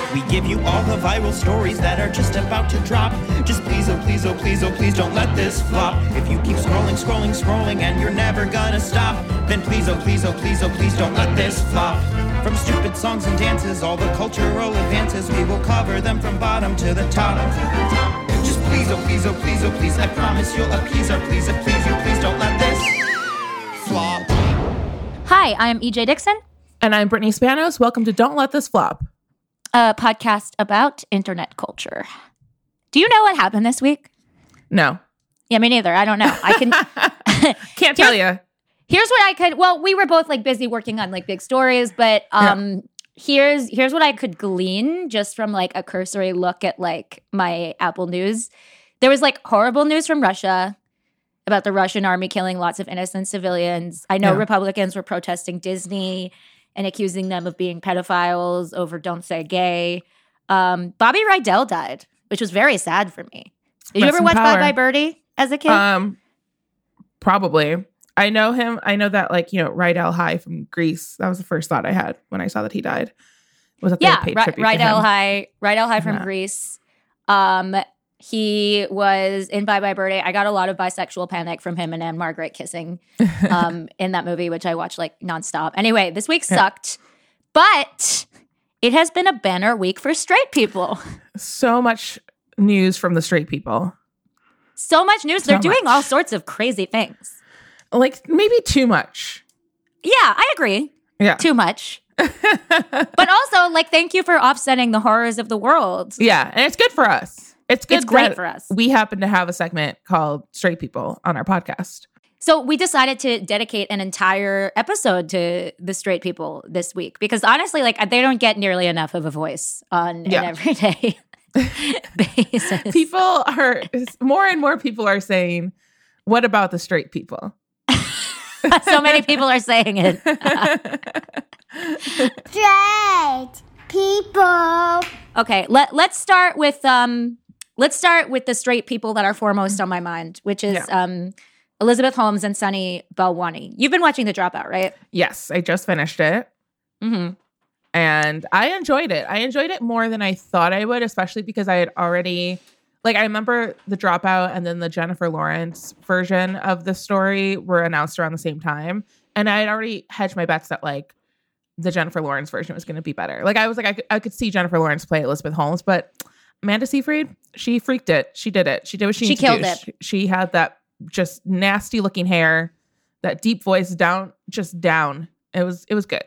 We give you all the viral stories that are just about to drop. Just please, oh please, oh please, oh please don't let this flop. If you keep scrolling and you're never gonna stop, then please, oh please, oh please, oh please don't let this flop. From stupid songs and dances, all the cultural advances, we will cover them from bottom to the top. Just please, oh please, oh please, oh please, I promise you'll appease our please, and please, you please don't let this flop. Hi, I'm EJ Dixon. And I'm Brittany Spanos. Welcome to Don't Let This Flop, A podcast about internet culture. Do you know what happened this week? No. Yeah, me neither. I don't know. I can Can't tell you. Here's what I could. Well, we were both like busy working on like big stories, but here's what I could glean just from like a cursory look at like my Apple News. There was like horrible news from Russia about the Russian army killing lots of innocent civilians. I know Republicans were protesting Disney and accusing them of being pedophiles over Don't Say Gay. Bobby Rydell died, which was very sad for me. Did you ever watch Bye Bye Birdie as a kid? Probably. I know him. I know that, like, you know, Rydell High from Grease. That was the first thought I had when I saw that he died. Was that Rydell High from Grease. He was in Bye Bye Birdie. I got a lot of bisexual panic from him and Anne Margaret kissing in that movie, which I watched like nonstop. Anyway, this week sucked, but it has been a banner week for straight people. So much news from the straight people. So much news. They're doing all sorts of crazy things. Like, maybe too much. Yeah, I agree. Yeah. Too much. But also, like, thank you for offsetting the horrors of the world. Yeah, and it's good for us. It's great for us. We happen to have a segment called Straight People on our podcast. So we decided to dedicate an entire episode to the straight people this week because honestly, like, they don't get nearly enough of a voice on an everyday basis. More and more people are saying, what about the straight people? So many people are saying it. Straight people. Okay, let's start with the straight people that are foremost on my mind, which is Elizabeth Holmes and Sunny Balwani. You've been watching The Dropout, right? Yes, I just finished it. Mm-hmm. And I enjoyed it. I enjoyed it more than I thought I would, especially because I had already... Like, I remember The Dropout and then the Jennifer Lawrence version of the story were announced around the same time. And I had already hedged my bets that, like, the Jennifer Lawrence version was going to be better. Like, I was like, I could see Jennifer Lawrence play Elizabeth Holmes, but Amanda Seyfried, she freaked it. She did it. She did what she needed to do. She killed it. She had that just nasty looking hair, that deep voice down. It was good.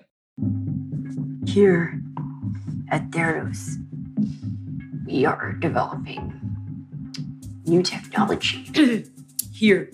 Here at Theranos, we are developing new technology. Here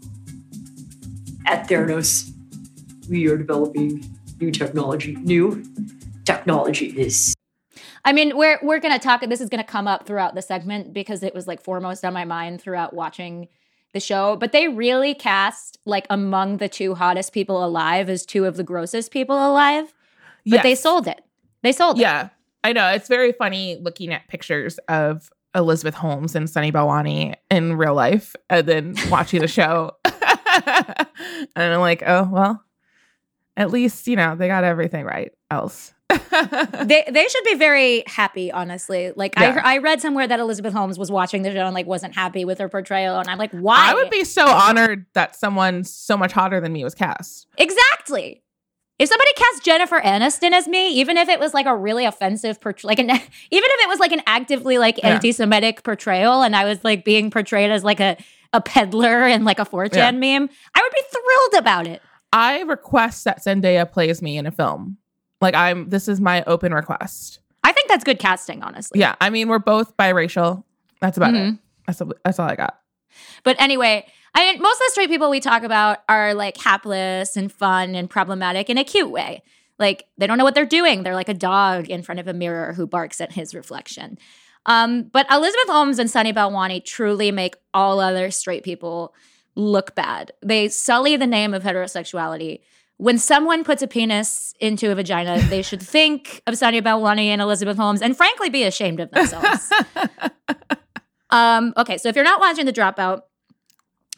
at Theranos, we are developing new technology. New technology is... I mean, we're going to talk, this is going to come up throughout the segment because it was like foremost on my mind throughout watching the show, but they really cast like among the two hottest people alive as two of the grossest people alive, but they sold it. Yeah, I know. It's very funny looking at pictures of Elizabeth Holmes and Sunny Balwani in real life and then watching the show. And I'm like, oh, well, at least, you know, they got everything right else. They should be very happy, honestly. Like, I read somewhere that Elizabeth Holmes was watching the show and like wasn't happy with her portrayal, and I'm like, why? I would be so honored that someone so much hotter than me was cast. Exactly. If somebody cast Jennifer Aniston as me, even if it was like a really offensive portrayal, even if it was like an actively like anti-Semitic portrayal, and I was like being portrayed as like a peddler in like a 4chan meme, I would be thrilled about it. I request that Zendaya plays me in a film. Like, this is my open request. I think that's good casting, honestly. Yeah, I mean, we're both biracial. That's about it. That's all I got. But anyway, I mean, most of the straight people we talk about are like hapless and fun and problematic in a cute way. Like, they don't know what they're doing. They're like a dog in front of a mirror who barks at his reflection. But Elizabeth Holmes and Sunny Balwani truly make all other straight people look bad. They sully the name of heterosexuality. When someone puts a penis into a vagina, they should think of Sunny Balwani and Elizabeth Holmes and frankly be ashamed of themselves. Okay, so if you're not watching The Dropout,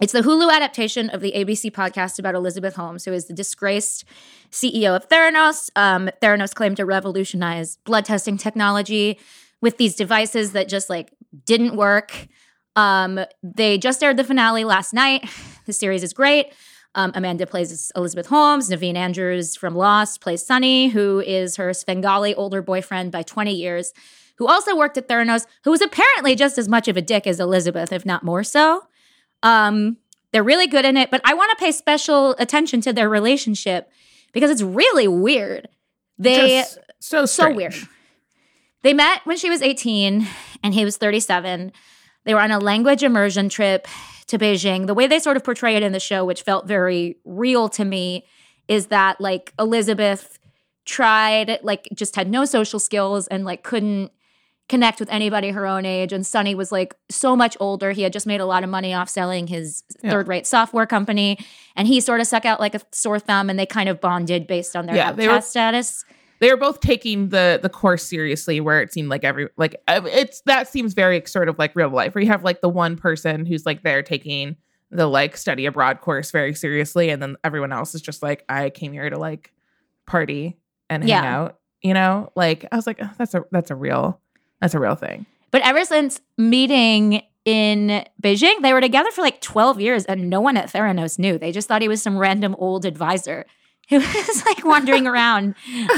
It's the Hulu adaptation of the ABC podcast about Elizabeth Holmes, who is the disgraced CEO of Theranos. Theranos claimed to revolutionize blood testing technology with these devices that just like didn't work. They just aired the finale last night. The series is great. Amanda plays Elizabeth Holmes. Naveen Andrews from Lost plays Sunny, who is her Svengali older boyfriend by 20 years, who also worked at Theranos, who was apparently just as much of a dick as Elizabeth, if not more so. They're really good in it, but I want to pay special attention to their relationship because it's really weird. Just so weird. They met when she was 18 and he was 37. They were on a language immersion trip to Beijing. The way they sort of portray it in the show, which felt very real to me, is that like Elizabeth tried, like just had no social skills and like couldn't connect with anybody her own age. And Sonny was like so much older. He had just made a lot of money off selling his third-rate software company. And he sort of stuck out like a sore thumb, and they kind of bonded based on their outcast status. They were both taking the course seriously, where it seemed like that seems very sort of like real life, where you have like the one person who's like there taking the like study abroad course very seriously, and then everyone else is just like, I came here to like party and hang out, you know? Like I was like, oh, that's a real thing. But ever since meeting in Beijing, they were together for like 12 years, and no one at Theranos knew. They just thought he was some random old advisor who was like wandering around.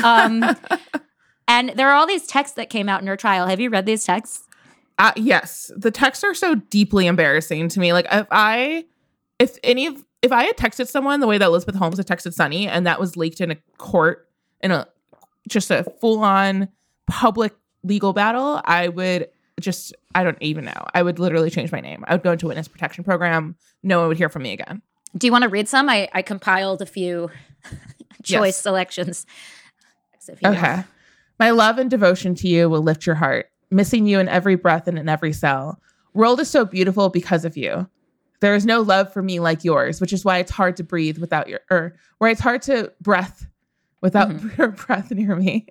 And there are all these texts that came out in her trial. Have you read these texts? Yes. The texts are so deeply embarrassing to me. Like if I had texted someone the way that Elizabeth Holmes had texted Sunny, and that was leaked in a court in a full-on public legal battle, I would I don't even know. I would literally change my name. I would go into witness protection program. No one would hear from me again. Do you want to read some? I compiled a few choice selections. Okay. My love and devotion to you will lift your heart, missing you in every breath and in every cell. World is so beautiful because of you. There is no love for me like yours, which is why it's hard to breathe without where it's hard to breath without your breath near me.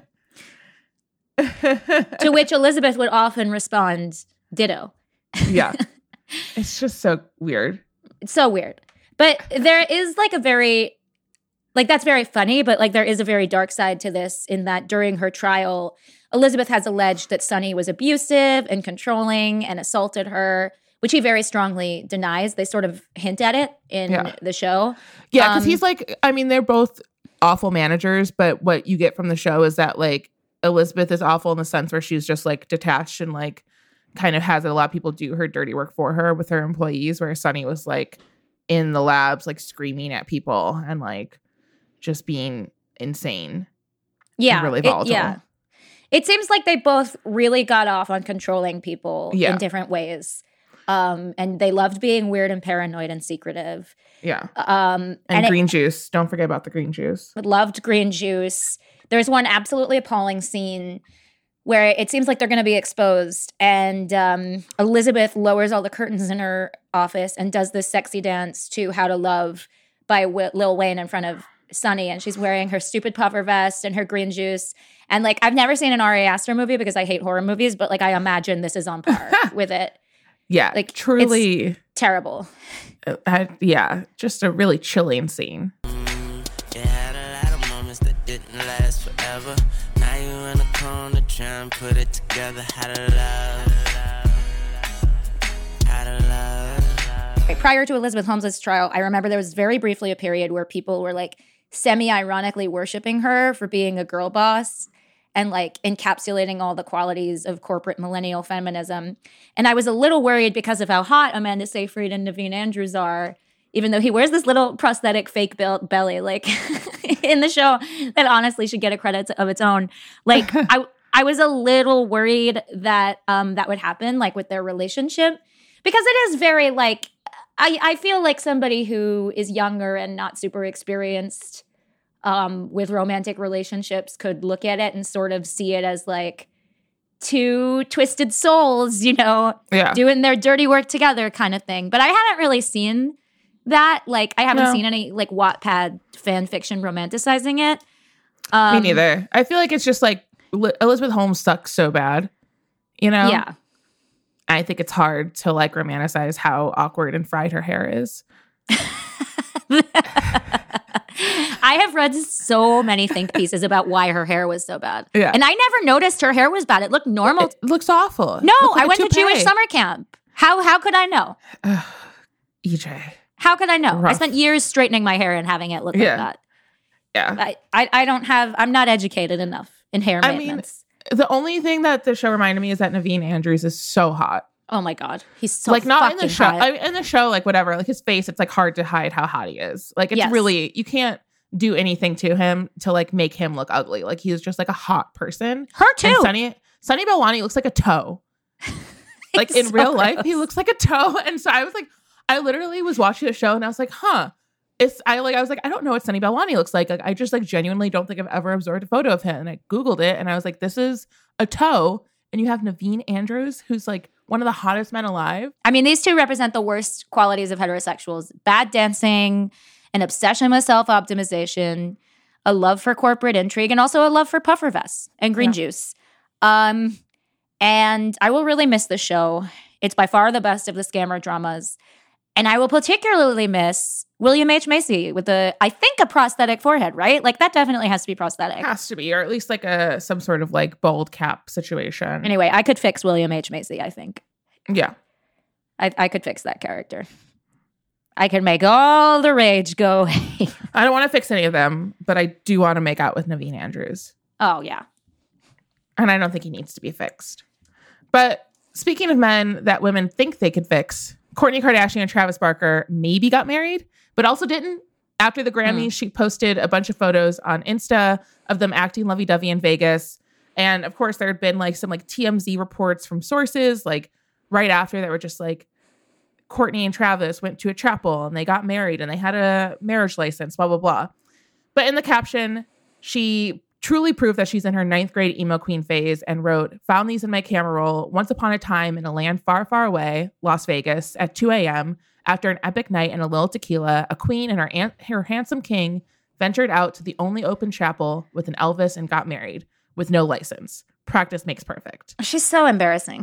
To which Elizabeth would often respond, ditto. Yeah. It's just so weird. It's so weird. But there is like a very, like that's very funny, but like there is a very dark side to this in that during her trial, Elizabeth has alleged that Sonny was abusive and controlling and assaulted her, which he very strongly denies. They sort of hint at it in the show. Yeah, because he's like, I mean, they're both awful managers, but what you get from the show is that like Elizabeth is awful in the sense where she's just like detached and like kind of has a lot of people do her dirty work for her with her employees, where Sonny was like in the labs, like screaming at people and like just being insane. Yeah. Really volatile. It seems like they both really got off on controlling people in different ways. And they loved being weird and paranoid and secretive. Yeah. And green juice. Don't forget about the green juice. Loved green juice. There's one absolutely appalling scene where it seems like they're going to be exposed, and Elizabeth lowers all the curtains in her office and does this sexy dance to How to Love by Lil Wayne in front of Sonny, and she's wearing her stupid puffer vest and her green juice. And like, I've never seen an Ari Aster movie because I hate horror movies, but like I imagine this is on par with it. Yeah, like truly it's terrible. Just a really chilling scene. Last forever. Now you in the corner trying to put it together. How to love. Prior to Elizabeth Holmes' trial, I remember there was very briefly a period where people were like semi-ironically worshiping her for being a girl boss and like encapsulating all the qualities of corporate millennial feminism. And I was a little worried because of how hot Amanda Seyfried and Naveen Andrews are, even though he wears this little prosthetic fake belly, like in the show, that honestly should get a credit of its own. Like, I was a little worried that that would happen, like with their relationship, because it is very like, I feel like somebody who is younger and not super experienced with romantic relationships could look at it and sort of see it as like two twisted souls, you know, doing their dirty work together kind of thing. But I haven't really seen that. Like, I haven't seen any like Wattpad fan fiction romanticizing it. Me neither. I feel like it's just like Elizabeth Holmes sucks so bad, you know? Yeah. I think it's hard to like romanticize how awkward and fried her hair is. I have read so many think pieces about why her hair was so bad. Yeah. And I never noticed her hair was bad. It looked normal. It looks awful. No, Looked like I a went to toupee. Jewish summer camp. How could I know? EJ. How could I know? I Rough. spent years straightening my hair and having it look Yeah. like that. Yeah. I don't have, I'm not educated enough in hair I mean, maintenance. The only thing that the show reminded me is that Naveen Andrews is so hot. Oh my God. He's so Like not in the fucking show. hot. I mean, in the show, like whatever, like his face, it's like hard to hide how hot he is. Like it's Yes. really, you can't do anything to him to like make him look ugly. Like he's just like a hot person. Her too. And Sunny Balwani looks like a toe. Like in so real life, he gross. looks like a toe. And so I was like, I literally was watching the show and I was like, huh. I was like, I don't know what Sunny Balwani looks like. Like I just like genuinely don't think I've ever observed a photo of him. And I Googled it and I was like, this is a toe. And you have Naveen Andrews, who's like one of the hottest men alive. I mean, these two represent the worst qualities of heterosexuals: bad dancing, an obsession with self-optimization, a love for corporate intrigue, and also a love for puffer vests and green juice. And I will really miss the show. It's by far the best of the scammer dramas. And I will particularly miss William H. Macy with I think a prosthetic forehead, right? Like that definitely has to be prosthetic. Has to be, or at least like some sort of like bald cap situation. Anyway, I could fix William H. Macy, I think. Yeah. I could fix that character. I could make all the rage go away. I don't want to fix any of them, but I do want to make out with Naveen Andrews. Oh, yeah. And I don't think he needs to be fixed. But speaking of men that women think they could fix, Kourtney Kardashian and Travis Barker maybe got married, but also didn't. After the Grammys, she posted a bunch of photos on Insta of them acting lovey-dovey in Vegas. And of course, there had been like some like TMZ reports from sources like right after that were just like, Kourtney and Travis went to a chapel and they got married and they had a marriage license, blah, blah, blah. But in the caption, she truly proved that she's in her 9th grade emo queen phase and wrote, "Found these in my camera roll once upon a time in a land far, far away, Las Vegas, at 2 a.m. After an epic night and a little tequila, a queen and her handsome king ventured out to the only open chapel with an Elvis and got married with no license. Practice makes perfect." She's so embarrassing.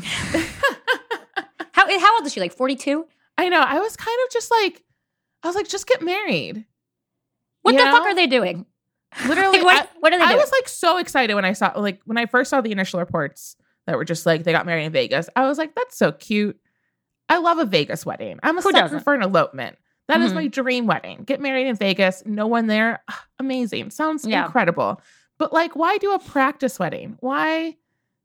How old is she? Like 42? I know. I was kind of just like, just get married. What You the fuck know? are they doing? Literally, Like, what are they I doing? was like so excited when I first saw the initial reports that were just like they got married in Vegas. I was like, that's so cute. I love a Vegas wedding. I'm a Who sucker doesn't? for an elopement. That is Mhm. my dream wedding. Get married in Vegas. No one there. Amazing. Sounds Yeah. incredible. But like, why do a practice wedding? Why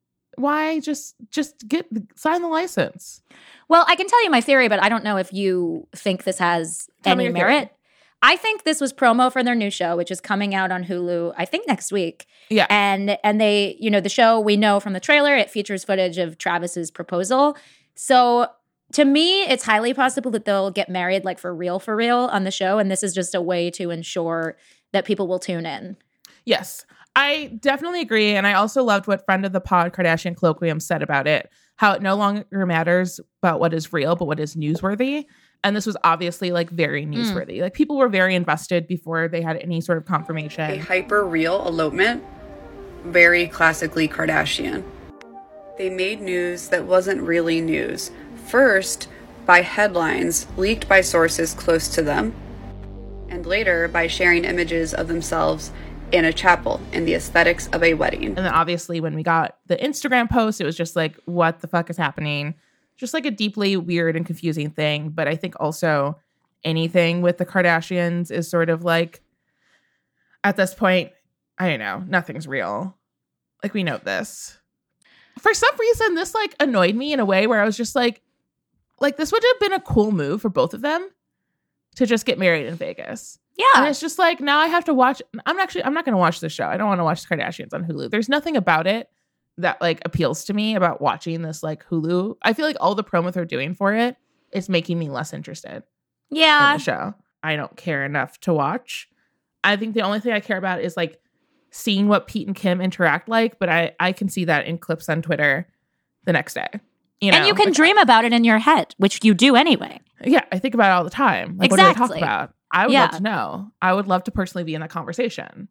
just sign the license? Well, I can tell you my theory, but I don't know if you think this has Tell me any your theory. merit. I think this was promo for their new show, which is coming out on Hulu, I think next week. Yeah. And they, the show, we know from the trailer, it features footage of Travis's proposal. So to me, it's highly possible that they'll get married like for real on the show. And this is just a way to ensure that people will tune in. Yes, I definitely agree. And I also loved what friend of the pod, Kardashian Colloquium, said about it, how it no longer matters about what is real, but what is newsworthy. And this was obviously like very newsworthy. Like people were very invested before they had any sort of A confirmation. hyper real elopement, very classically Kardashian. They made news that wasn't really news. First, by headlines leaked by sources close to them, and later by sharing images of themselves in a chapel in the aesthetics of a wedding. And then obviously when we got the Instagram post, it was just like, what the fuck is happening? Just like a deeply weird and confusing thing. But I think also anything with the Kardashians is sort of like, at this point, I don't know, nothing's real. Like we know this. For some reason, this like annoyed me in a way where I was just like this would have been a cool move for both of them to just get married in Vegas. And Yeah. it's just like, now I have to watch. I'm not going to watch the show. I don't want to watch the Kardashians on Hulu. There's nothing about it that like appeals to me about watching this like Hulu. I feel like all the promo they're doing for it is making me less interested in Yeah. the show. I don't care enough to watch. I think the only thing I care about is like seeing what Pete and Kim interact like, but I can see that in clips on Twitter the next day. And you can like, dream about it in your head, which you do anyway. Yeah, I think about it all the time. Like, what do they talk Exactly. about? I would Yeah. love to know. I would love to personally be in that conversation.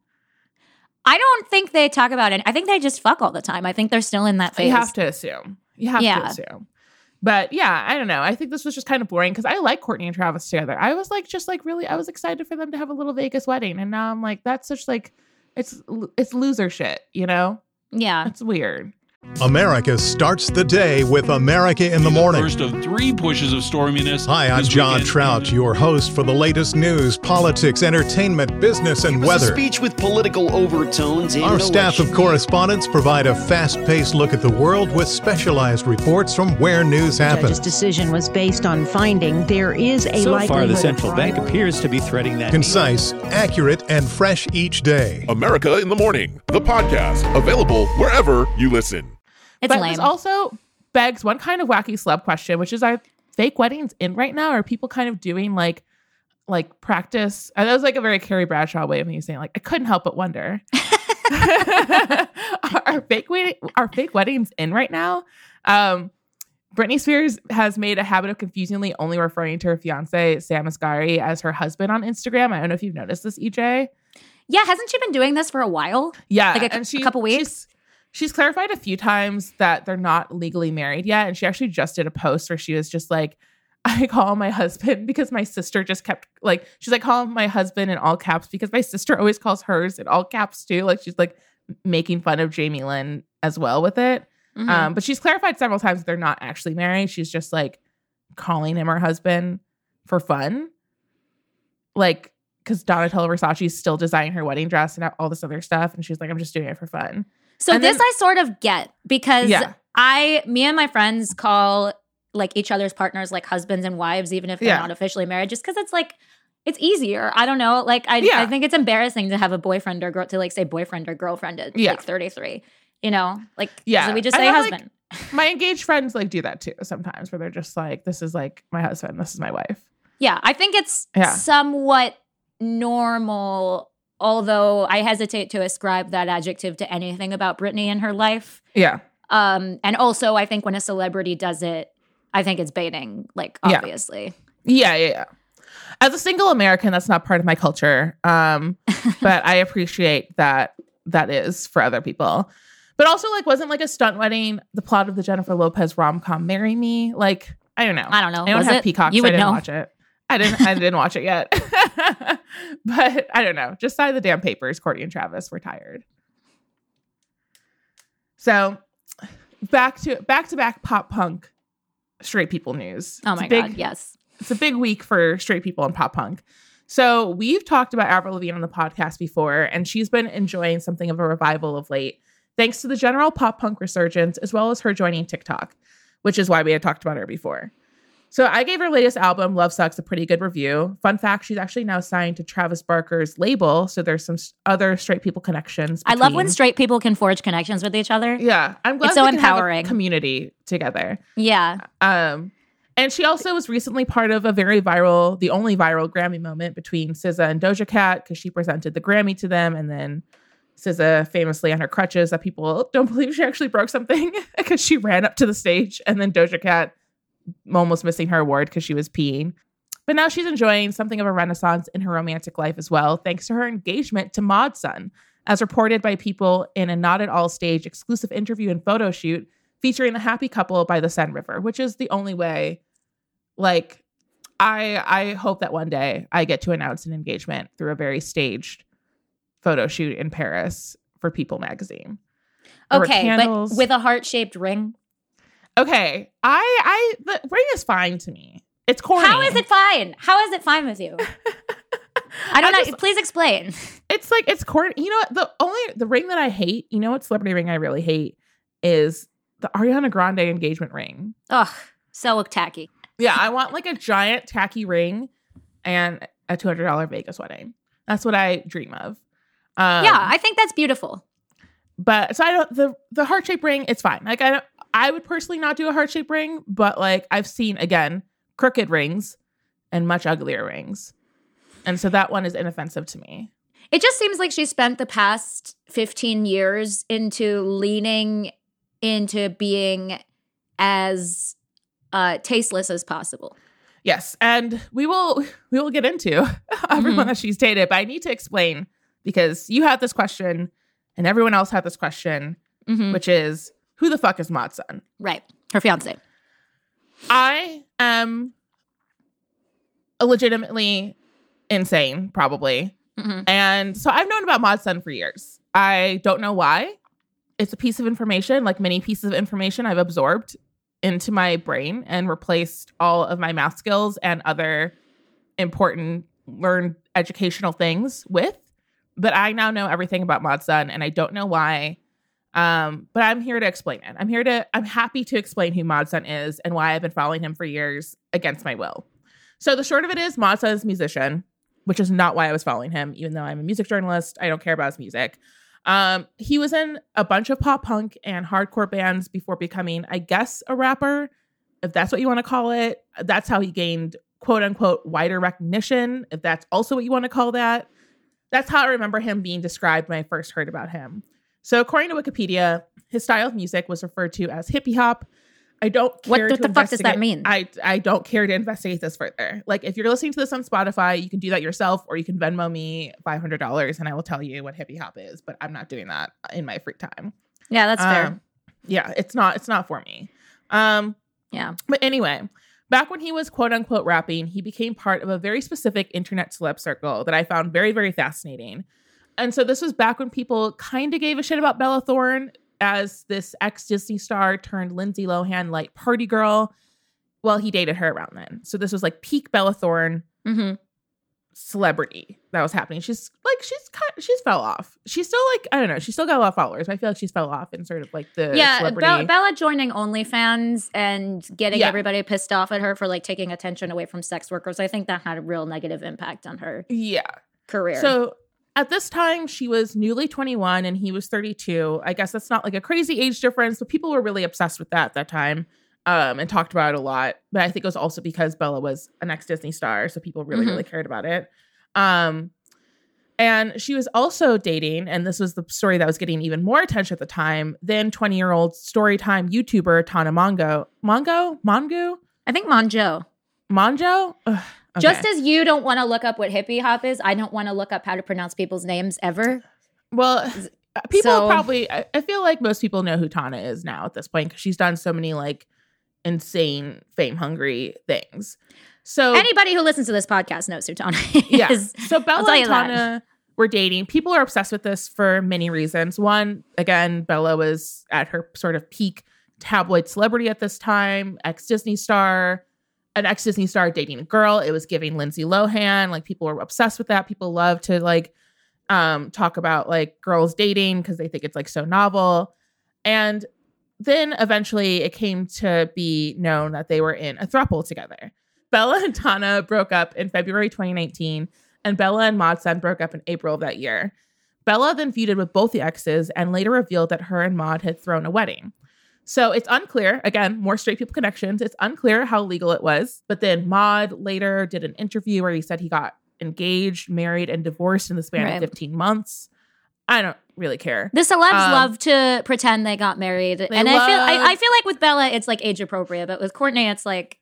I don't think they talk about it. I think they just fuck all the time. I think they're still in that phase. You have to assume. You have Yeah. to assume. But yeah, I don't know. I think this was just kind of boring because I like Courtney and Travis together. I was like, I was excited for them to have a little Vegas wedding. And now I'm like, that's such like, it's loser shit, you know? Yeah. It's weird. America starts the day with America in the Morning. First of 3 pushes of storminess. Hi, I'm John Trout, your host for the latest news, politics, entertainment, business, and weather. A speech with political overtones. Our staff of correspondents provide a fast-paced look at the world with specialized reports from where news happens. The judge's decision was based on finding there is a likelihood. So far, the central bank appears to be threading that. Concise, accurate, and fresh each day. America in the Morning, the podcast, available wherever you listen. But this also begs one kind of wacky celeb question, which is, are fake weddings in right now? Are people kind of doing like practice? And that was like a very Carrie Bradshaw way of me saying, like, I couldn't help but wonder. Are fake weddings in right now? Britney Spears has made a habit of confusingly only referring to her fiance, Sam Asghari, as her husband on Instagram. I don't know if you've noticed this, EJ. Yeah, hasn't she been doing this for a while? Yeah. Like a couple weeks? She's clarified a few times that they're not legally married yet. And she actually just did a post where she was just like, I call my husband because my sister just kept like, she's like, call my husband in all caps because my sister always calls hers in all caps too. Like she's like making fun of Jamie Lynn as well with it. Mm-hmm. But she's clarified several times that they're not actually married. She's just like calling him her husband for fun. Like, because Donatella Versace is still designing her wedding dress and all this other stuff. And she's like, I'm just doing it for fun. So and I sort of get because me and my friends call like each other's partners like husbands and wives, even if they're not officially married, just because it's like, it's easier. I don't know. Like, I think it's embarrassing to have a boyfriend or to like say boyfriend or girlfriend at like 33, you know, like, so we just say husband. Like, my engaged friends like do that too sometimes where they're just like, this is like my husband, this is my wife. Yeah. I think it's somewhat normal, although I hesitate to ascribe that adjective to anything about Britney in her life. Yeah. And also, I think when a celebrity does it, I think it's baiting, like, obviously. Yeah. As a single American, that's not part of my culture. But I appreciate that is for other people. But also, like, wasn't like a stunt wedding the plot of the Jennifer Lopez rom-com Marry Me? Like, I don't know. I don't know. I don't have Peacock, you so I didn't know. watch it. I didn't watch it yet. But I don't know. Just sign the damn papers, Courtney and Travis. We're tired. So back to back pop punk straight people news. Oh my God, yes. It's a big week for straight people and pop punk. So we've talked about Avril Lavigne on the podcast before, and she's been enjoying something of a revival of late, thanks to the general pop punk resurgence, as well as her joining TikTok, which is why we had talked about her before. So I gave her latest album, Love Sucks, a pretty good review. Fun fact, she's actually now signed to Travis Barker's label. So there's some other straight people connections. I love when straight people can forge connections with each other. Yeah. I'm glad it's so we can empowering. have a community together. Yeah. And she also was recently part of the only viral Grammy moment between SZA and Doja Cat, because she presented the Grammy to them. And then SZA famously on her crutches that people don't believe she actually broke something because she ran up to the stage, and then Doja Cat almost missing her award because she was peeing. But now she's enjoying something of a renaissance in her romantic life as well, thanks to her engagement to Mod Sun, as reported by People in a Not at All stage exclusive interview and photo shoot featuring the happy couple by the Seine River, which is the only way. Like, I hope that one day I get to announce an engagement through a very staged photo shoot in Paris for People magazine. Okay, but with a heart-shaped ring? Okay, the ring is fine to me. It's corny. How is it fine? How is it fine with you? I don't know. Please explain. It's like, it's corny. You know what? The ring that I hate, you know what celebrity ring I really hate is the Ariana Grande engagement ring. Ugh, so tacky. Yeah, I want like a giant tacky ring and a $200 Vegas wedding. That's what I dream of. Yeah, I think that's beautiful. But so I don't, the heart-shaped ring, it's fine. Like I would personally not do a heart-shaped ring, but like I've seen, again, crooked rings and much uglier rings. And so that one is inoffensive to me. It just seems like she spent the past 15 years into leaning into being as tasteless as possible. Yes, and we will get into everyone that she's dated, but I need to explain, because you had this question and everyone else had this question, which is, who the fuck is Mod Sun? Right. Her fiance. I am legitimately insane, probably. Mm-hmm. And so I've known about Mod Sun for years. I don't know why. It's a piece of information, like many pieces of information I've absorbed into my brain and replaced all of my math skills and other important learned educational things with. But I now know everything about Mod Sun, and I don't know why. But I'm here to explain it. I'm happy to explain who Mod Sun is and why I've been following him for years against my will. So the short of it is Mod Sun is a musician, which is not why I was following him, even though I'm a music journalist. I don't care about his music. He was in a bunch of pop punk and hardcore bands before becoming, I guess, a rapper, if that's what you want to call it. That's how he gained, quote unquote, wider recognition, if that's also what you want to call that. That's how I remember him being described when I first heard about him. So according to Wikipedia, his style of music was referred to as hippie hop. I don't care. What the fuck does that mean? I don't care to investigate this further. Like, if you're listening to this on Spotify, you can do that yourself, or you can Venmo me $500 and I will tell you what hippie hop is. But I'm not doing that in my free time. Yeah, that's fair. Yeah, it's not for me. Yeah. But anyway, back when he was quote unquote rapping, he became part of a very specific internet celeb circle that I found very, very fascinating. And so this was back when people kind of gave a shit about Bella Thorne as this ex-Disney star turned Lindsay Lohan like party girl. Well, he dated her around then. So this was like peak Bella Thorne celebrity that was happening. She's fell off. She's still like, I don't know. She's still got a lot of followers. But I feel like she's fell off in sort of like the celebrity. Bella joining OnlyFans and getting everybody pissed off at her for like taking attention away from sex workers. I think that had a real negative impact on her career. So at this time, she was newly 21 and he was 32. I guess that's not like a crazy age difference, but people were really obsessed with that at that time and talked about it a lot. But I think it was also because Bella was an ex-Disney star, so people really, really cared about it. And she was also dating, and this was the story that was getting even more attention at the time, then 20-year-old Storytime YouTuber Tana Mongeau. Mongeau? I think Mongeau. Mongeau? Ugh. Okay. Just as you don't want to look up what hippie hop is, I don't want to look up how to pronounce people's names ever. Well, people probably, I feel like most people know who Tana is now at this point because she's done so many like insane fame-hungry things. So anybody who listens to this podcast knows who Tana is. Yeah. So Bella and Tana were dating. People are obsessed with this for many reasons. One, again, Bella was at her sort of peak tabloid celebrity at this time, ex-Disney star. An ex-Disney star dating a girl. It was giving Lindsay Lohan. Like, people were obsessed with that. People love to like talk about like girls dating because they think it's like so novel. And then eventually it came to be known that they were in a throuple together. Bella and Tana broke up in February 2019, and Bella and Mod Sun broke up in April of that year. Bella then feuded with both the exes and later revealed that her and Mod had thrown a wedding. So it's unclear, again, more straight people connections. It's unclear how legal it was. But then Mod later did an interview where he said he got engaged, married, and divorced in the span of 15 months. I don't really care. The celebs love to pretend they got married. And I feel like with Bella, it's like age appropriate. But with Courtney, it's like,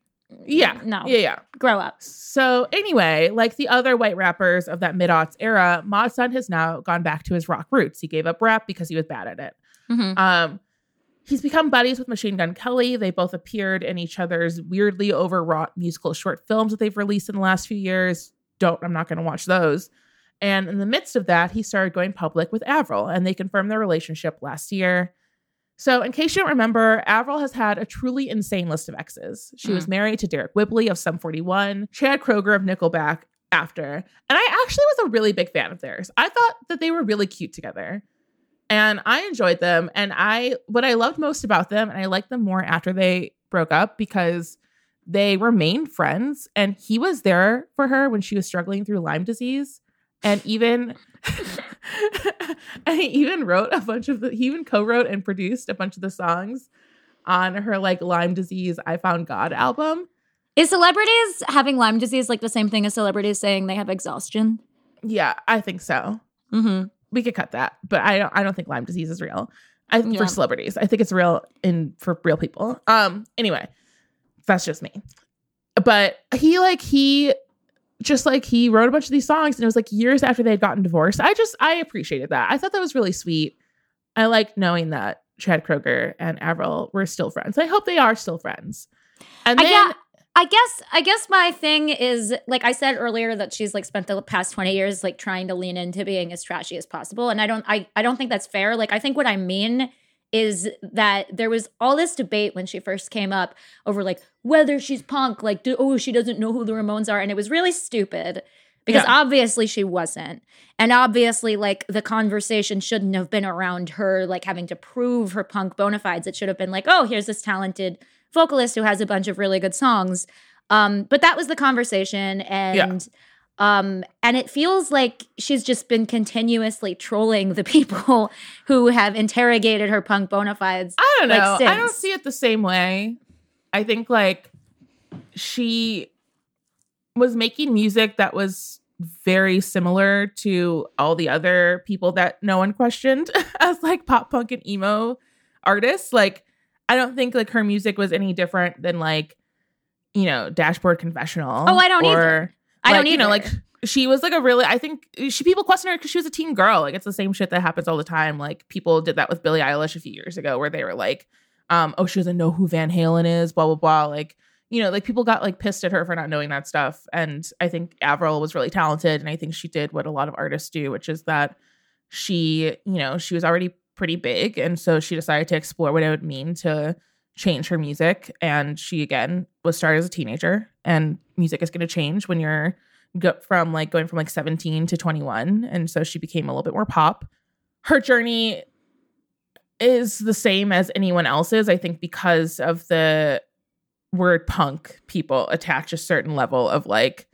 grow up. So anyway, like the other white rappers of that mid-aughts era, Mod Sun has now gone back to his rock roots. He gave up rap because he was bad at it. He's become buddies with Machine Gun Kelly. They both appeared in each other's weirdly overwrought musical short films that they've released in the last few years. I'm not going to watch those. And in the midst of that, he started going public with Avril, and they confirmed their relationship last year. So in case you don't remember, Avril has had a truly insane list of exes. She was married to Derek Whibley of Sum 41, Chad Kroeger of Nickelback after. And I actually was a really big fan of theirs. I thought that they were really cute together. And I enjoyed them. And what I loved most about them, and I liked them more after they broke up because they remained friends. And he was there for her when she was struggling through Lyme disease. And even he even co-wrote and produced a bunch of the songs on her like Lyme disease I Found God album. Is celebrities having Lyme disease like the same thing as celebrities saying they have exhaustion? Yeah, I think so. We could cut that, but I don't think Lyme disease is real. For celebrities, I think it's real for real people. Anyway, that's just me. But he wrote a bunch of these songs, and it was like years after they had gotten divorced. I appreciated that. I thought that was really sweet. I liked knowing that Chad Kroeger and Avril were still friends. I hope they are still friends. And then I guess my thing is, like I said earlier, that she's like spent the past 20 years like trying to lean into being as trashy as possible. And I don't think that's fair. Like, I think what I mean is that there was all this debate when she first came up over like whether she's punk, like, she doesn't know who the Ramones are. And it was really stupid because obviously she wasn't. And obviously, like, the conversation shouldn't have been around her like having to prove her punk bona fides. It should have been like, oh, here's this talented vocalist who has a bunch of really good songs. But that was the conversation. And it feels like she's just been continuously trolling the people who have interrogated her punk bona fides. I don't know. Like, I don't see it the same way. I think like she was making music that was very similar to all the other people that no one questioned as like pop punk and emo artists. Like, I don't think like her music was any different than like, you know, Dashboard Confessional. Oh, I don't either. I don't either. You know, like she was like I think people question her because she was a teen girl. Like, it's the same shit that happens all the time. Like, people did that with Billie Eilish a few years ago where they were like, oh, she doesn't know who Van Halen is, blah, blah, blah. Like, you know, like people got like pissed at her for not knowing that stuff. And I think Avril was really talented. And I think she did what a lot of artists do, which is that she, you know, she was already pretty big. And so she decided to explore what it would mean to change her music. And she, again, was started as a teenager. And music is going to change when you're going from like 17 to 21. And so she became a little bit more pop. Her journey is the same as anyone else's, I think, because of the word punk. People attach a certain level of like,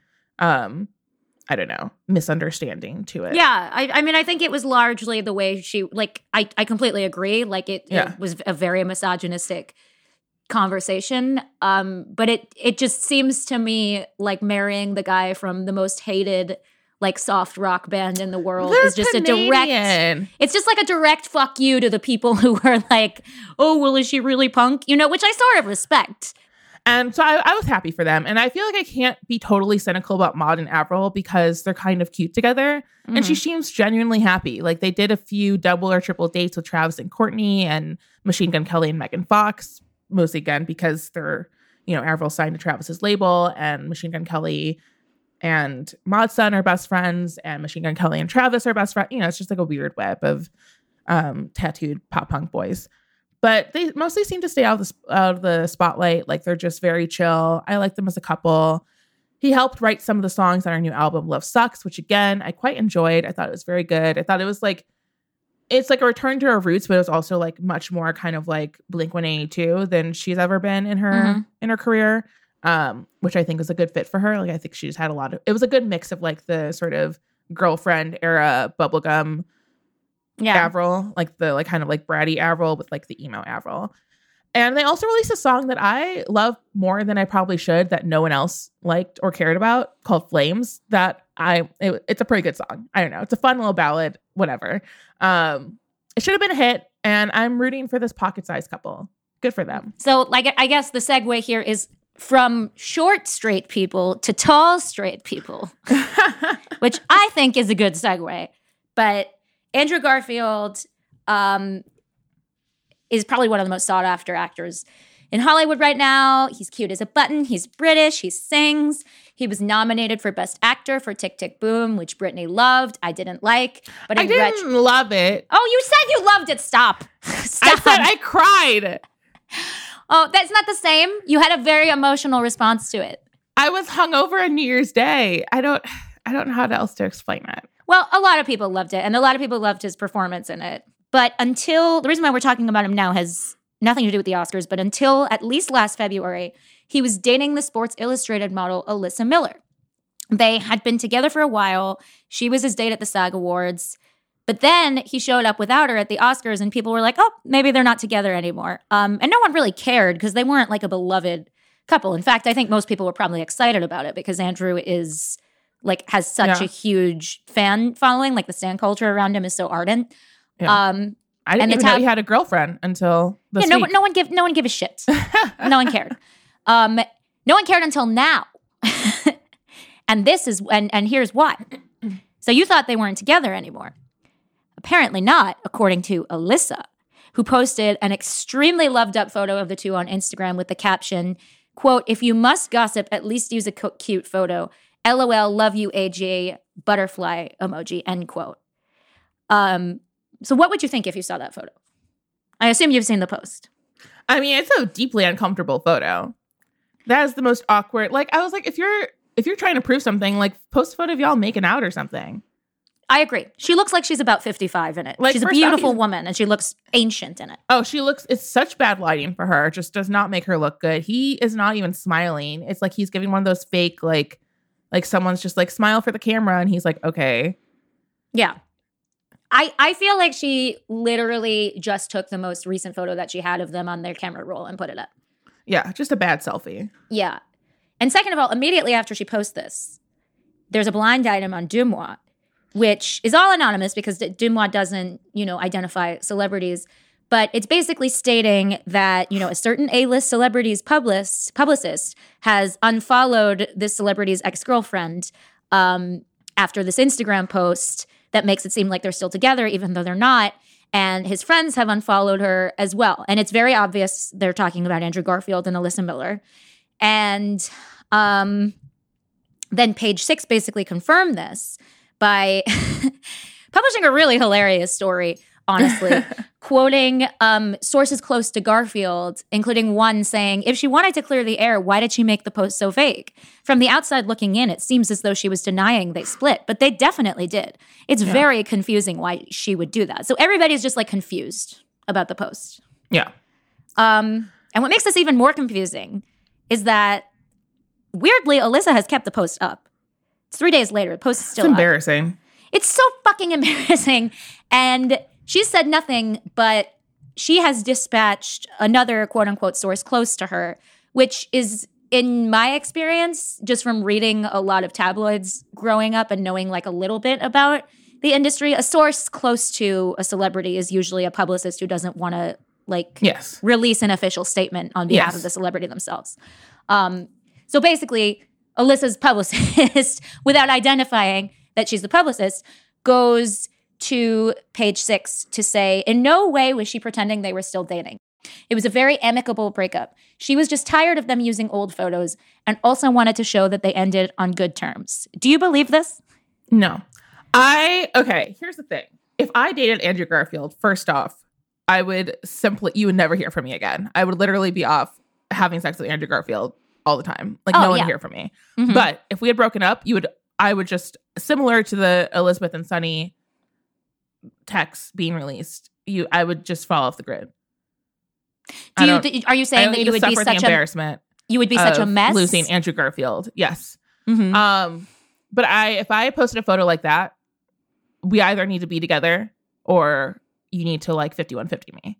I don't know, misunderstanding to it. Yeah. I mean, I think it was largely the way she, like, I completely agree. Like, it was a very misogynistic conversation. But it just seems to me like marrying the guy from the most hated, like, soft rock band in the world is just it's just like a direct fuck you to the people who are like, oh, well, is she really punk? You know, which I sort of respect. And so I was happy for them. And I feel like I can't be totally cynical about Maude and Avril because they're kind of cute together. Mm-hmm. And she seems genuinely happy. Like, they did a few double or triple dates with Travis and Courtney and Machine Gun Kelly and Megan Fox, mostly again because they're, you know, Avril signed to Travis's label and Machine Gun Kelly and Maude's son are best friends and Machine Gun Kelly and Travis are best friends. You know, it's just like a weird web of tattooed pop punk boys. But they mostly seem to stay out of the spotlight. Like, they're just very chill. I like them as a couple. He helped write some of the songs on our new album, Love Sucks, which, again, I quite enjoyed. I thought it was very good. I thought it was like, it's like a return to her roots, but it was also like much more kind of like Blink-182 than she's ever been in her career, which I think is a good fit for her. Like, I think she just had it was a good mix of like the sort of girlfriend era bubblegum Avril, like the like kind of like bratty Avril with like the emo Avril. And they also released a song that I love more than I probably should, that no one else liked or cared about, called Flames. It's a pretty good song. I don't know. It's a fun little ballad, whatever. It should have been a hit, and I'm rooting for this pocket-sized couple. Good for them. So, like, I guess the segue here is from short straight people to tall straight people, which I think is a good segue. But Andrew Garfield is probably one of the most sought-after actors in Hollywood right now. He's cute as a button. He's British. He sings. He was nominated for Best Actor for Tick, Tick, Boom, which Brittany loved. I didn't like. But I didn't love it. Oh, you said you loved it. Stop. I said I cried. Oh, that's not the same. You had a very emotional response to it. I was hungover on New Year's Day. I don't know how else to explain it. Well, a lot of people loved it, and a lot of people loved his performance in it. But the reason why we're talking about him now has nothing to do with the Oscars, but until at least last February, he was dating the Sports Illustrated model Alyssa Miller. They had been together for a while. She was his date at the SAG Awards. But then he showed up without her at the Oscars, and people were like, oh, maybe they're not together anymore. And no one really cared because they weren't like a beloved couple. In fact, I think most people were probably excited about it because Andrew has such a huge fan following. Like, the stan culture around him is so ardent. Yeah. I didn't even know he had a girlfriend until this week. No one gave a shit. No one cared. No one cared until now. And here's why. So you thought they weren't together anymore. Apparently not, according to Alyssa, who posted an extremely loved up photo of the two on Instagram with the caption, quote, if you must gossip, at least use a cute photo. LOL, love you, AJ, butterfly emoji, end quote. So what would you think if you saw that photo? I assume you've seen the post. I mean, it's a deeply uncomfortable photo. That is the most awkward. Like, I was like, if you're trying to prove something, like, post a photo of y'all making out or something. I agree. She looks like she's about 55 in it. Like, she's a beautiful woman, and she looks ancient in it. Oh, it's such bad lighting for her. It just does not make her look good. He is not even smiling. It's like he's giving one of those fake, like someone's just like, smile for the camera, and he's like, okay. Yeah. I feel like she literally just took the most recent photo that she had of them on their camera roll and put it up. Yeah, just a bad selfie. Yeah. And second of all, immediately after she posts this, there's a blind item on DeuxMoi, which is all anonymous because DeuxMoi doesn't, identify celebrities. But it's basically stating that, a certain A-list celebrity's publicist has unfollowed this celebrity's ex-girlfriend after this Instagram post that makes it seem like they're still together, even though they're not. And his friends have unfollowed her as well. And it's very obvious they're talking about Andrew Garfield and Alyssa Miller. And then Page Six basically confirmed this by publishing a really hilarious story, honestly, quoting sources close to Garfield, including one saying, if she wanted to clear the air, why did she make the post so vague? From the outside looking in, it seems as though she was denying they split, but they definitely did. It's very confusing why she would do that. So everybody's just like confused about the post. Yeah. And what makes this even more confusing is that, weirdly, Alyssa has kept the post up. It's 3 days later. The post is still up. It's embarrassing. It's so fucking embarrassing. And she said nothing, but she has dispatched another quote-unquote source close to her, which is, in my experience, just from reading a lot of tabloids growing up and knowing like a little bit about the industry, a source close to a celebrity is usually a publicist who doesn't want to release an official statement on behalf of the celebrity themselves. So basically, Alyssa's publicist, without identifying that she's the publicist, goes to Page Six to say, in no way was she pretending they were still dating. It was a very amicable breakup. She was just tired of them using old photos and also wanted to show that they ended on good terms. Do you believe this? No. Here's the thing. If I dated Andrew Garfield, first off, you would never hear from me again. I would literally be off having sex with Andrew Garfield all the time. Like, no one would hear from me. Mm-hmm. But if we had broken up, I would just, similar to the Elizabeth and Sunny text being released, I would just fall off the grid. Are you saying that you would be such embarrassment? You would be such a mess losing Andrew Garfield. Yes. Mm-hmm. But if I posted a photo like that, we either need to be together or you need to like 5150 me.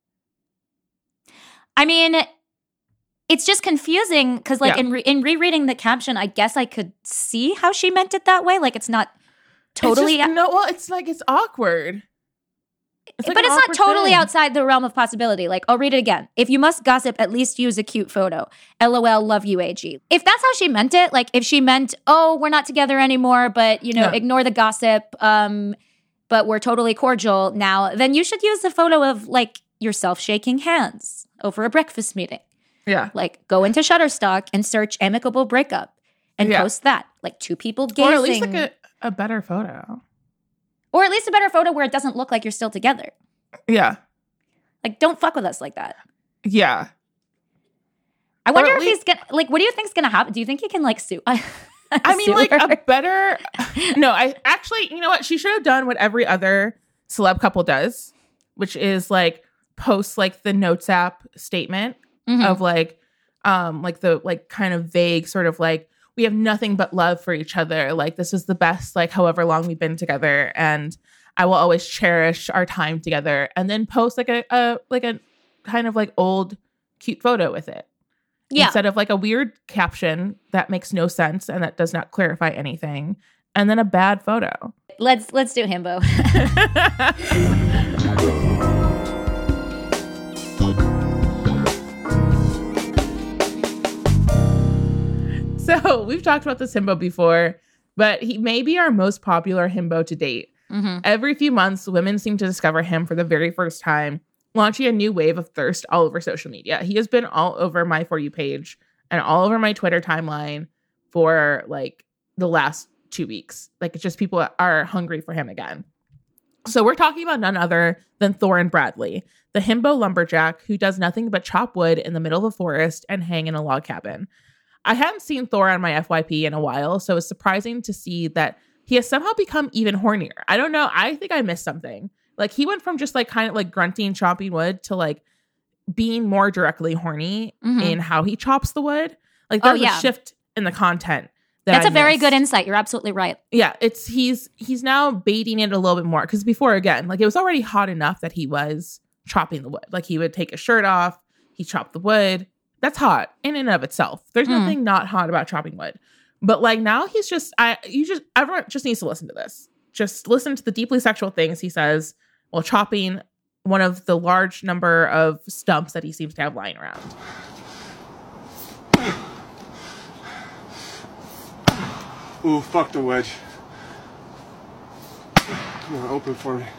I mean, it's just confusing because in rereading the caption, I guess I could see how she meant it that way. Like, it's not totally. It's awkward. But it's not totally outside the realm of possibility. Like, I'll read it again. If you must gossip, at least use a cute photo. LOL, love you, AG. If that's how she meant it, like if she meant, oh, we're not together anymore, but, ignore the gossip, but we're totally cordial now, then you should use a photo of, like, yourself shaking hands over a breakfast meeting. Yeah. Like, go into Shutterstock and search amicable breakup and post that. Like, two people gazing. Or at least like a better photo. Or at least a better photo where it doesn't look like you're still together. Yeah. Like, don't fuck with us like that. Yeah. I wonder if he's gonna, like, what do you think's gonna happen? Do you think he can, like, sue? I mean, like, a better... No, you know what? She should have done what every other celeb couple does, which is, like, post, like, the Notes app statement of, like, the, like, kind of vague sort of, like, we have nothing but love for each other. Like, this is the best, like, however long we've been together. And I will always cherish our time together. And then post, like, a kind of, like, old, cute photo with it. Yeah. Instead of, like, a weird caption that makes no sense and that does not clarify anything. And then a bad photo. Let's do Himbo. So we've talked about this himbo before, but he may be our most popular himbo to date. Mm-hmm. Every few months, women seem to discover him for the very first time, launching a new wave of thirst all over social media. He has been all over my For You page and all over my Twitter timeline for like the last 2 weeks. Like, it's just people are hungry for him again. So we're talking about none other than Thorin Bradley, the himbo lumberjack who does nothing but chop wood in the middle of a forest and hang in a log cabin. I hadn't seen Thor on my FYP in a while, so it's surprising to see that he has somehow become even hornier. I don't know. I think I missed something. Like, he went from just like kind of like grunting, chopping wood to like being more directly horny in how he chops the wood. Like, there's a shift in the content. That's a very good insight. You're absolutely right. Yeah, he's now baiting it a little bit more, because before, again, like, it was already hot enough that he was chopping the wood. Like, he would take his shirt off, he chopped the wood. That's hot in and of itself. There's nothing not hot about chopping wood. But like, now he's just everyone just needs to listen to this. Just listen to the deeply sexual things he says while chopping one of the large number of stumps that he seems to have lying around. Ooh, fuck the wedge. Come on, open for me.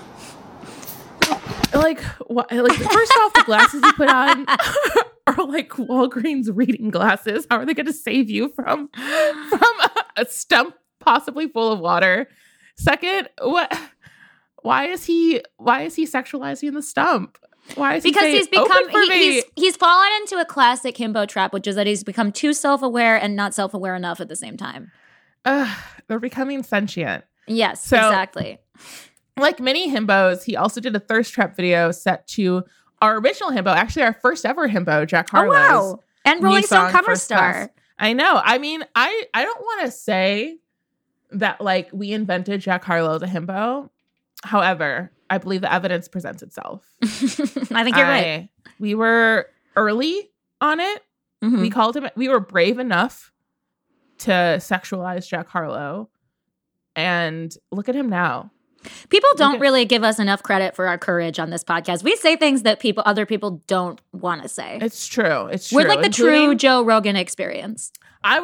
Like, what? Like, first off, the glasses you put on are like Walgreens reading glasses. How are they going to save you from a stump possibly full of water? Second, what? Why is he sexualizing the stump? Why is because he's fallen into a classic himbo trap, which is that he's become too self-aware and not self-aware enough at the same time. They're becoming sentient. Yes, exactly. Like many himbos, he also did a thirst trap video set to our original himbo, actually our first ever himbo, Jack Harlow's. Oh, wow. And Rolling Stone cover star. I know. I mean, I don't want to say that like we invented Jack Harlow the himbo. However, I believe the evidence presents itself. I think you're right. We were early on it. We were brave enough to sexualize Jack Harlow. And look at him now. People don't really give us enough credit for our courage on this podcast. We say things that other people don't want to say. It's true. We're like the true Joe Rogan experience.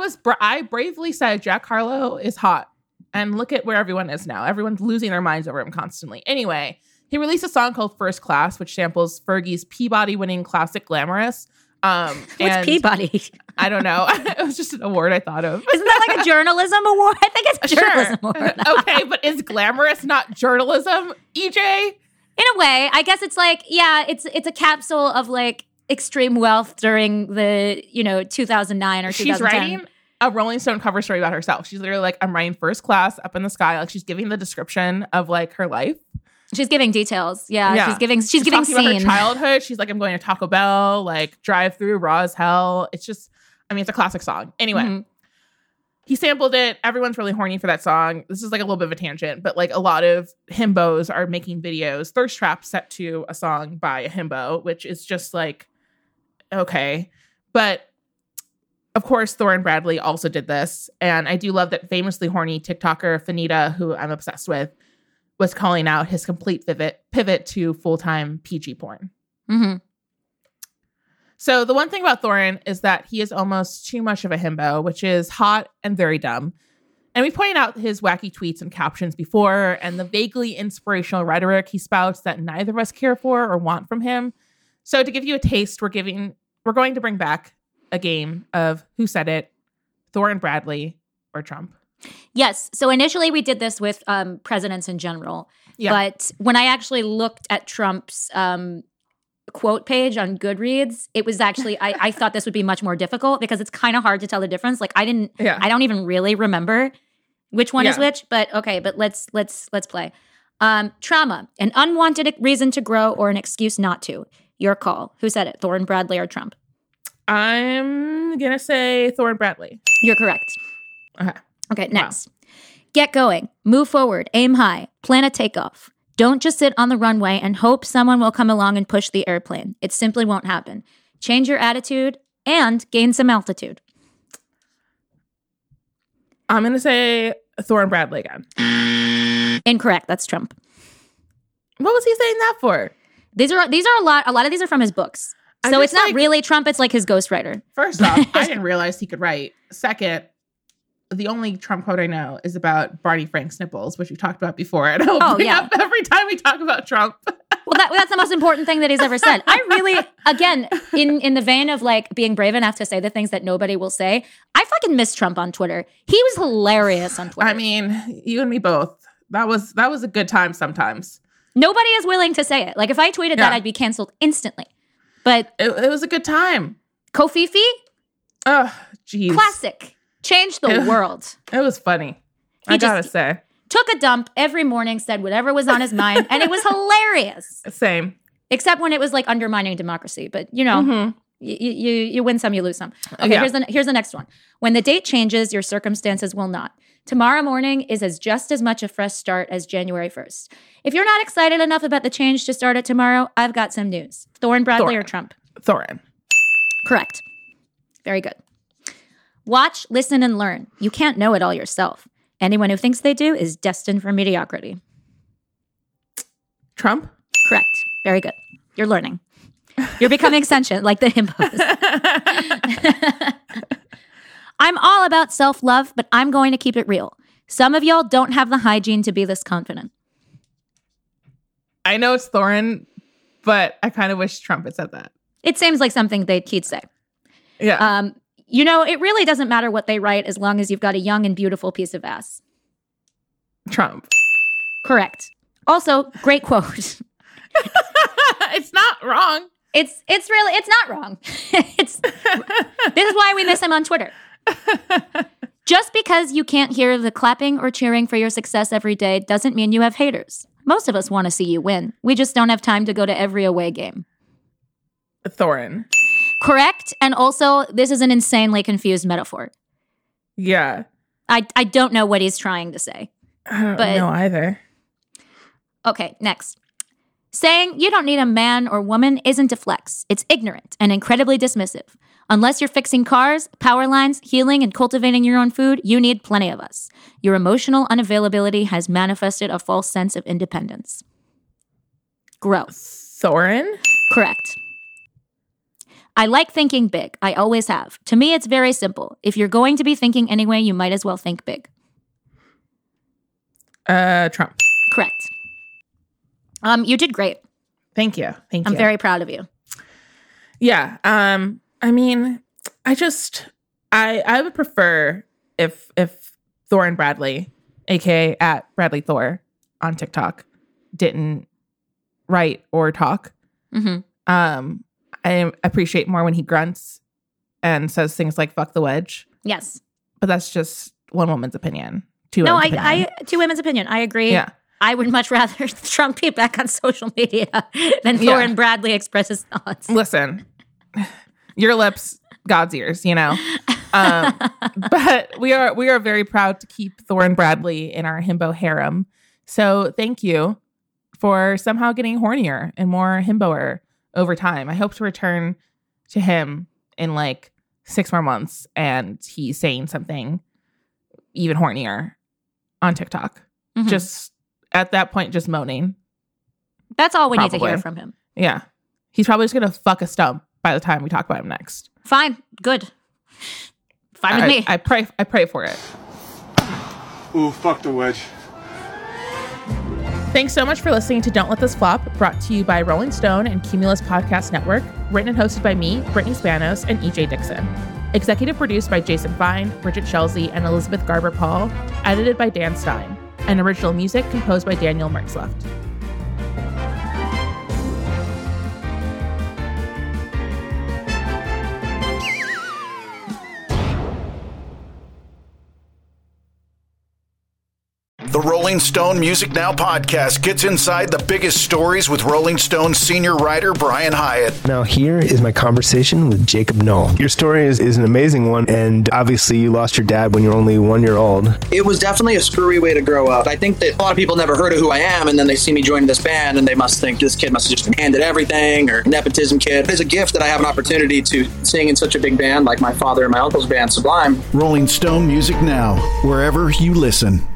I bravely said Jack Harlow is hot. And look at where everyone is now. Everyone's losing their minds over him constantly. Anyway, he released a song called First Class, which samples Fergie's Peabody-winning classic Glamorous. What's Peabody? I don't know. It was just an award I thought of. Isn't that like a journalism award? I think it's a journalism award. Okay, but is Glamorous not journalism, EJ? In a way, I guess it's like, yeah, it's a capsule of like extreme wealth during the 2009 or 2010. She's writing a Rolling Stone cover story about herself. She's literally like, I'm writing first class up in the sky. Like, she's giving the description of like her life. She's giving details. Yeah. She's giving talking scene. About her childhood. She's like, I'm going to Taco Bell, like drive through raw as hell. It's just, I mean, it's a classic song. Anyway, he sampled it. Everyone's really horny for that song. This is like a little bit of a tangent, but like a lot of himbos are making videos, thirst traps set to a song by a himbo, which is just like, okay. But of course, Thorin Bradley also did this. And I do love that famously horny TikToker Fanita, who I'm obsessed with, was calling out his complete pivot to full-time PG porn. So the one thing about Thorin is that he is almost too much of a himbo, which is hot and very dumb. And we pointed out his wacky tweets and captions before, and the vaguely inspirational rhetoric he spouts that neither of us care for or want from him. So to give you a taste, we're going to bring back a game of Who Said It, Thorin Bradley or Trump. Yes. So initially we did this with presidents in general. Yeah. But when I actually looked at Trump's quote page on Goodreads, it was actually, I thought this would be much more difficult because it's kind of hard to tell the difference. Like I don't even really remember which one is which, but okay, but let's play. Trauma, an unwanted reason to grow or an excuse not to. Your call. Who said it? Thorin Bradley or Trump? I'm going to say Thorin Bradley. You're correct. Okay, next. Wow. Get going. Move forward. Aim high. Plan a takeoff. Don't just sit on the runway and hope someone will come along and push the airplane. It simply won't happen. Change your attitude and gain some altitude. I'm going to say Thorin Bradley again. Incorrect. That's Trump. What was he saying that for? These are a lot of these are from his books. So it's not really Trump. It's like his ghostwriter. First off, I didn't realize he could write. Second, the only Trump quote I know is about Barney Frank's nipples, which we've talked about before. And I'll bring up every time we talk about Trump. Well, that's the most important thing that he's ever said. I really, again, in the vein of like being brave enough to say the things that nobody will say, I fucking miss Trump on Twitter. He was hilarious on Twitter. I mean, you and me both. That was a good time sometimes. Nobody is willing to say it. Like if I tweeted that, I'd be canceled instantly. But it was a good time. Kofifi? Oh, jeez. Classic. Changed the world. It was funny. I gotta say. Took a dump every morning, said whatever was on his mind, and it was hilarious. Same. Except when it was like undermining democracy. But you know, you win some, you lose some. Okay, here's the next one. When the date changes, your circumstances will not. Tomorrow morning is just as much a fresh start as January 1st. If you're not excited enough about the change to start it tomorrow, I've got some news. Thorin Bradley or Trump? Thorin. Correct. Very good. Watch, listen, and learn. You can't know it all yourself. Anyone who thinks they do is destined for mediocrity. Trump? Correct. Very good. You're learning. You're becoming sentient like the himbos. I'm all about self-love, but I'm going to keep it real. Some of y'all don't have the hygiene to be this confident. I know it's Thorin, but I kind of wish Trump had said that. It seems like something he'd say. Yeah. You know, it really doesn't matter what they write as long as you've got a young and beautiful piece of ass. Trump. Correct. Also, great quote. It's not wrong. It's not wrong. This is why we miss him on Twitter. Just because you can't hear the clapping or cheering for your success every day doesn't mean you have haters. Most of us want to see you win. We just don't have time to go to every away game. Thorin. Correct. And also, this is an insanely confused metaphor. Yeah. I don't know what he's trying to say. I don't know either. Okay, next. Saying you don't need a man or woman isn't a flex. It's ignorant and incredibly dismissive. Unless you're fixing cars, power lines, healing, and cultivating your own food, you need plenty of us. Your emotional unavailability has manifested a false sense of independence. Gross. Thorin? Correct. I like thinking big. I always have. To me, it's very simple. If you're going to be thinking anyway, you might as well think big. Trump. Correct. You did great. Thank you. I'm very proud of you. Yeah. I mean, I would prefer if Thorin Bradley, aka at Bradley Thor on TikTok, didn't write or talk. Mm-hmm. I appreciate more when he grunts and says things like "fuck the wedge." Yes, but that's just one woman's opinion. Two women's opinion. I agree. Yeah. I would much rather Trump be back on social media than Thorin Bradley express his thoughts. Listen, your lips, God's ears, you know. But we are very proud to keep Thorin Bradley in our himbo harem. So thank you for somehow getting hornier and more himboer over time. I hope to return to him in like 6 more months and he's saying something even hornier on TikTok. Mm-hmm. Just at that point, just moaning. That's all we need to hear from him. Yeah. He's probably just going to fuck a stump by the time we talk about him next. Fine. Good. Fine with me. I pray for it. Ooh, fuck the wedge. Thanks so much for listening to Don't Let This Flop, brought to you by Rolling Stone and Cumulus Podcast Network, written and hosted by me, Brittany Spanos, and EJ Dixon. Executive produced by Jason Fine, Bridget Shelsey, and Elizabeth Garber-Paul, edited by Dan Stein, and original music composed by Daniel Mertzleft. The Rolling Stone Music Now podcast gets inside the biggest stories with Rolling Stone senior writer Brian Hyatt. Now here is my conversation with Jacob Knoll. Your story is an amazing one, and obviously you lost your dad when you were only 1 year old. It was definitely a screwy way to grow up. I think that a lot of people never heard of who I am, and then they see me joining this band, and they must think this kid must have just been handed everything, or nepotism kid. It's a gift that I have an opportunity to sing in such a big band like my father and my uncle's band, Sublime. Rolling Stone Music Now, wherever you listen.